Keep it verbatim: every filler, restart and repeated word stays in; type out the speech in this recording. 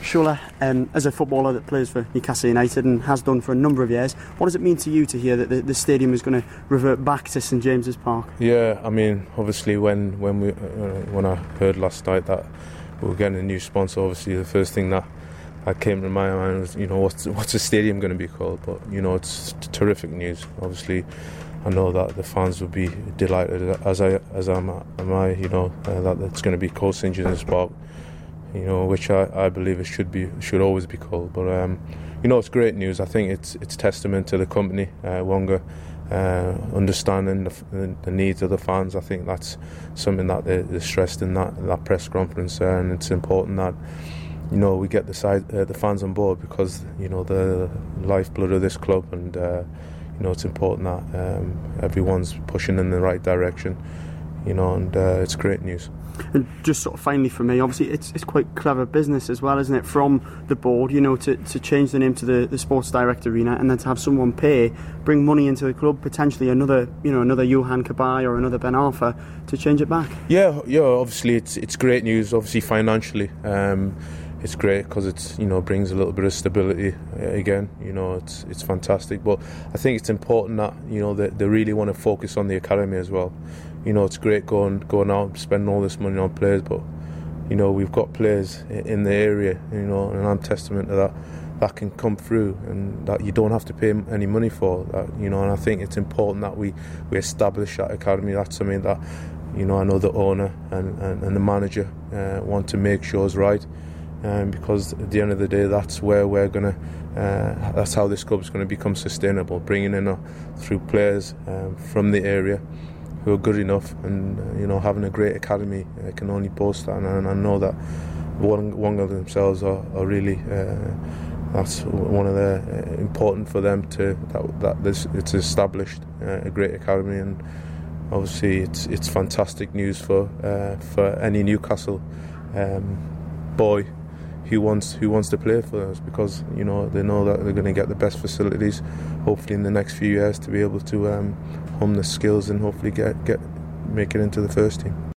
Shuler, um, as a footballer that plays for Newcastle United and has done for a number of years, what does it mean to you to hear that the, the stadium is going to revert back to St James's Park? Yeah, I mean, obviously when when we uh, when I heard last night that we were getting a new sponsor, obviously the first thing that that came to my mind was, you know, what's what's the stadium going to be called? But you know, it's terrific news. Obviously, I know that the fans will be delighted, as I as am, am I. You know, uh, that it's going to be called St James's Park. You know, which I, I believe it should be should always be called. But um, you know, it's great news. I think it's it's testament to the company, uh, Wonga, uh, understanding the, the needs of the fans. I think that's something that they, they stressed in that that press conference there, and it's important that, you know, we get the side uh, the fans on board, because you know the lifeblood of this club, and uh, you know, it's important that um, everyone's pushing in the right direction. You know, and uh, it's great news. And just sort of finally for me, obviously it's it's quite clever business as well, isn't it, from the board, you know, to, to change the name to the, the Sports Direct Arena, and then to have someone pay, bring money into the club, potentially another, you know, another Johan Cabaye or another Ben Arfa to change it back. Yeah, yeah. Obviously, it's it's great news. Obviously, financially, um, it's great because it's, you know, brings a little bit of stability uh, again. You know, it's it's fantastic. But I think it's important that, you know, they, they really want to focus on the academy as well. You know, it's great going going out, spending all this money on players, but, you know, we've got players in the area, you know, and I'm testament to that, that can come through, and that you don't have to pay any money for that, you know. And I think it's important that we, we establish that academy. That's something that, you know, I know the owner and, and, and the manager uh, want to make sure is right, um, because at the end of the day, that's where we're going to, uh, that's how this club's going to become sustainable, bringing in uh, through players um, from the area who are good enough, and uh, you know, having a great academy uh, can only boast that, and, and I know that one one of themselves are, are really uh, that's one of the uh, important for them to that, that this it's established uh, a great academy. And obviously it's it's fantastic news for uh, for any Newcastle um, boy who wants who wants to play for us, because, you know, they know that they're going to get the best facilities hopefully in the next few years to be able to um, hone the skills and hopefully get get make it into the first team.